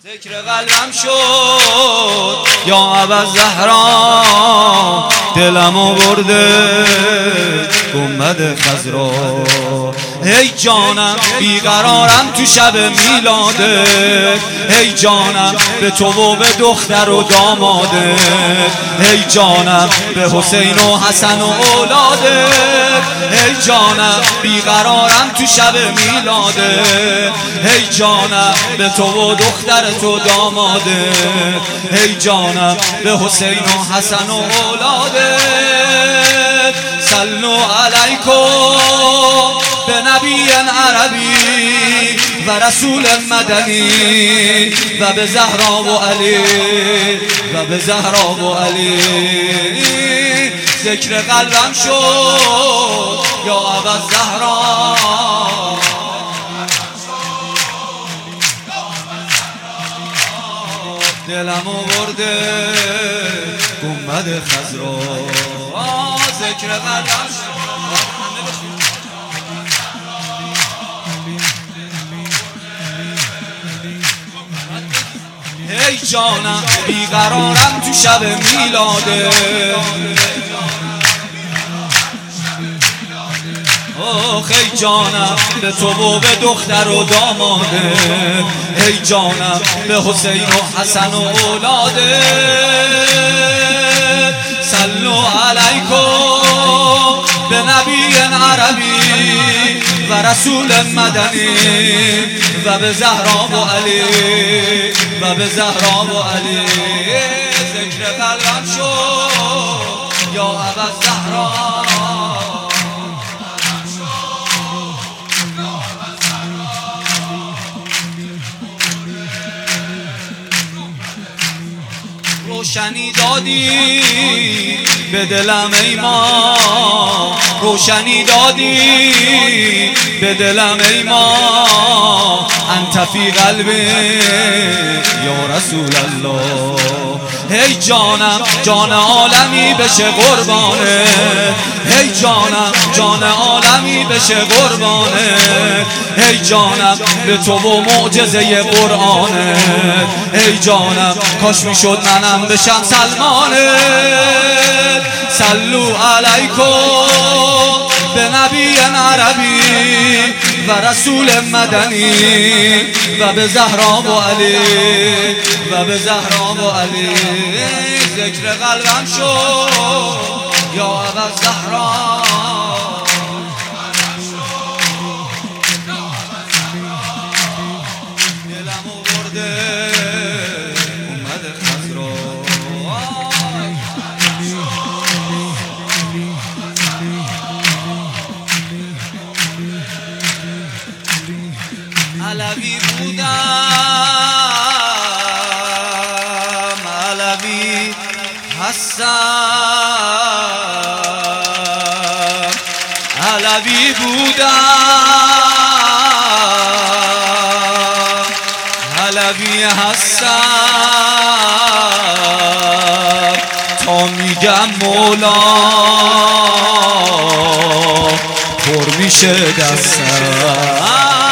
ذکر قلبم شد یا ابا زهرا، دلمو برده گنبد خضرا. ای جانم بیقرارم تو شب میلاده، ای جانم به تو و به دختر و داماده، ای جانم به حسین و حسن و اولاده، ای جانم بیقرارم تو شب میلاده، ای جانم به تو و دختر تو داماده، ای جانم به حسین و حسن و اولاده. صلوا علیکم به نبی عربی و رسول مدنی و به زهرا و علی و به زهرا و علی. ذکر قلبم شد یا ابا زهرا، دلمو برده گنبد خضرا. ذکر قلبم شد. ای جانم بیقرارم تو شب میلاده، ای جانم به تو و به دختر و داماده، ای جانم به حسین و حسن و اولاده. صلوا علیکم به نبی عربی و رسول مدنی و به زهرا و علی و به زهرا و علی. ذکر قلبم شد یا ابا زهرا، روشنی دادی به دلم ای ما، روشنی دادی به دلم ای ما، انت فی قلبی یا رسول الله. ای جانم جان عالمی بشه قربانه، ای جانم جان عالمی بشه قربانه، ای جانم به تو و معجزه قرآنه، ای جانم کاش میشد منم بشم سلمانه. صلوا علیکم به نبی عربی و رسول مدنی و به زهرا و علی و به زهرا و علی. ذکر قلبم شد یا ابا زهرا، دلمو برده گنبد خضرا. علوی بودم علوی هستم، علوی بودم علوی هستم، تا میگم مولا پر میشه دستم.